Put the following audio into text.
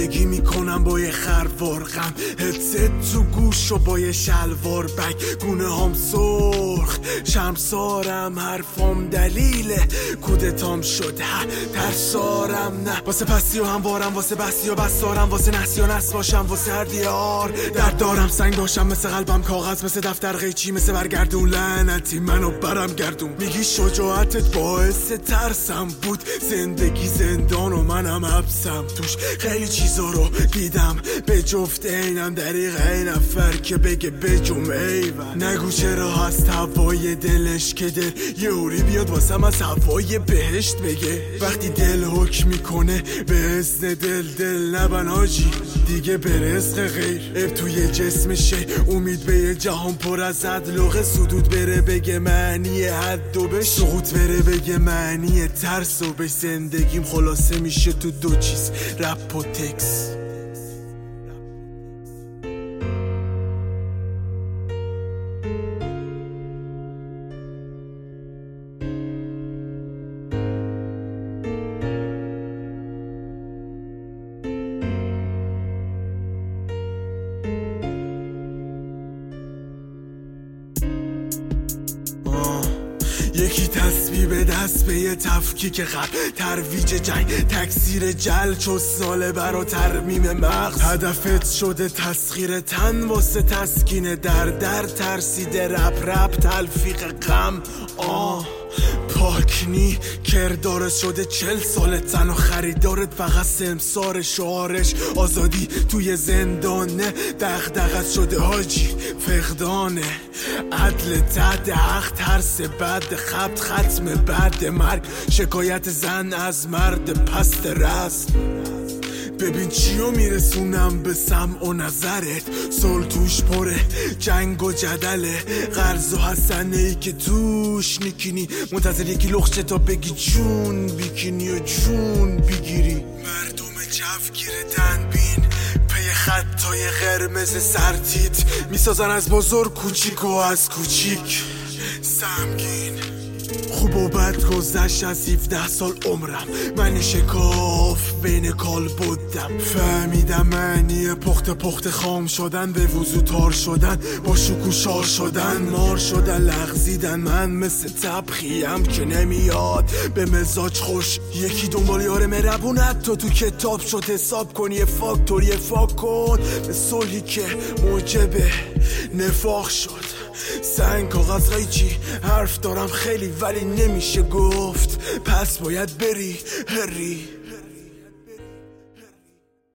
زندگی میکنم با یه خروار غم، هدست تو گوش و با یه شلوار بک، گونه هم سرخ شمسارم، حرفام دلیله کودتام شد ترسارم، نه واسه پسی و هموارم، واسه بسی و بسارم، واسه نسی و نس باشم، واسه هر دیار درد دارم، سنگ داشتم مثل قلبم کاغذ، مثل دفتر قیچی، مثل برگردون لعنتی منو برم گردون. میگی شجاعتت باعث ترسم بود، زندگی زندان و منم حبسم توش، خیلی چیزا رو دیدم به جفت اینم، دریغ این نفر که بگه بجم ایون، نگو چرا هست هوای دلش که دل یه اوری بیاد واسم از هوای بهشت بگه، وقتی دل حکم میکنه به اذن دل نبن آجی دیگه به رزق غیر، اب توی جسمشه امید به یه جهان پر از عدل، سدود بره بگه معنی حد و به سقوط بره بگه معنی ترس و به زندگیم خلاصه میشه تو دو چیز، رپ و تکس. یکی تسبیح به دست به یه تفکیک خط، ترویج جنگ تکثیر جل چو ساله برا ترمیم مغز، هدفت شده تسخیر تن واسه تسکین در ترسیده رپ تلفیق غم. پاکنی کردارت شده 40 ساله تن و خریدارت فقط سمسار شعارش آزادی توی زندانه، دغدغت شده حاجی فقدانه عدل تحت حق، ترس بعد خبت ختم بعد مرگ، شکایت زن از مرد پست رسم. ببین چیو میرسونم به سمع و نظرت، سال توش پره جنگ و جدله، قرض و حسنه ای که توش نیکینی، منتظر یکی لخشه تا بگی جون بیکینی و جون بگیری، مردم جفگیر تنبین پی خطای قرمز سرتیت میسازن از بزرگ کوچیک و از کوچیک سمگین. خوب و بد گذشت از 17 سال عمرم، من شکاف بین کال بودم، فهمیدم معنی پخت خام شدن، به وضو تار شدن، با شکو شار شدن، مار شدن لغزیدن، من مثل تبخیم که نمیاد به مزاج خوش، یکی دنبال یار مربونت تو کتاب شد، حساب کن یه فاکتور فاک کن به صلحی که موجب نفاق شد. سنگ کاغذ قیچی حرف دارم خیلی ولی نمیشه گفت، پس باید بری هری